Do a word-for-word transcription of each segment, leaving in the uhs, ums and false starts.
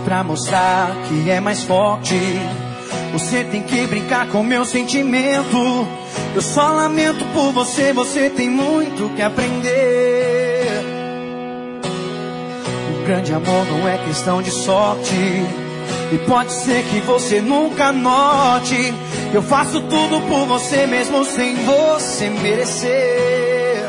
pra mostrar que é mais forte, você tem que brincar com meu sentimento. Eu só lamento por você, você tem muito que aprender. O grande amor não é questão de sorte, e pode ser que você nunca note. Eu faço tudo por você mesmo sem você merecer.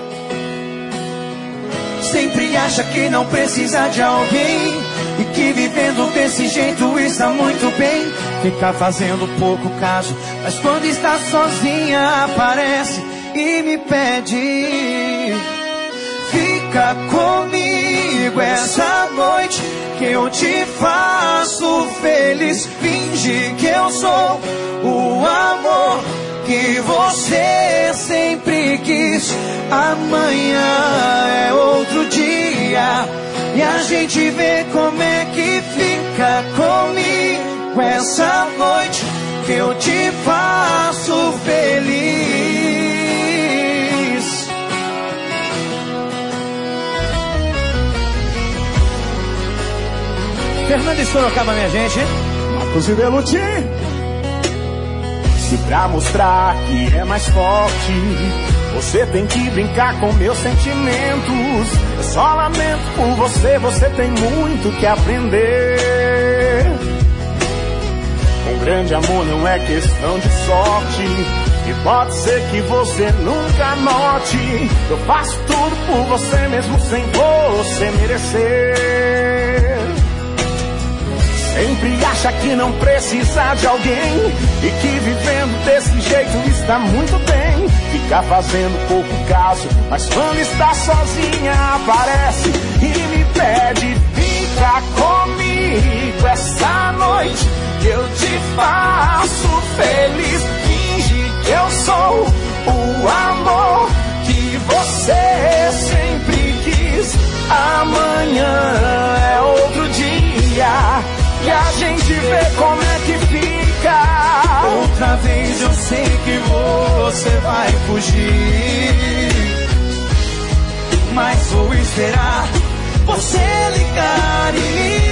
Sempre acha que não precisa de alguém, e que vivendo desse jeito está muito bem. Fica fazendo pouco caso, mas quando está sozinha aparece e me pede. Fica comigo essa noite que eu te faço feliz. Finge que eu sou o amor que você sempre quis. Amanhã é outro dia e a gente vê como é que fica comigo essa noite que eu te faço feliz. Fernando Sorocaba, minha gente. Marcos e Beluti. Se pra mostrar que é mais forte, você tem que brincar com meus sentimentos. Eu só lamento por você, você tem muito que aprender. Um grande amor não é questão de sorte, e pode ser que você nunca note. Eu faço tudo por você mesmo sem você merecer. Sempre acha que não precisa de alguém, e que vivendo desse jeito está muito bem. Fica fazendo pouco caso, mas quando está sozinha aparece e me pede. Fica comigo essa noite que eu te faço feliz. Finge que eu sou o amor que você sempre quis. Amanhã é outro dia e a gente vê como é que fica. Outra vez eu sei que você vai fugir, mas vou esperar você ligar e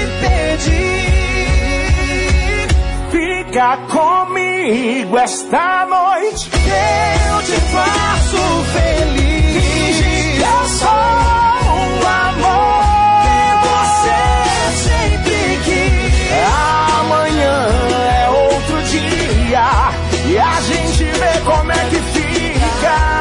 me pedir. Fica comigo esta noite que eu te faço feliz. Finge que eu sou o amor Amanhã é outro dia e a gente vê como é que fica.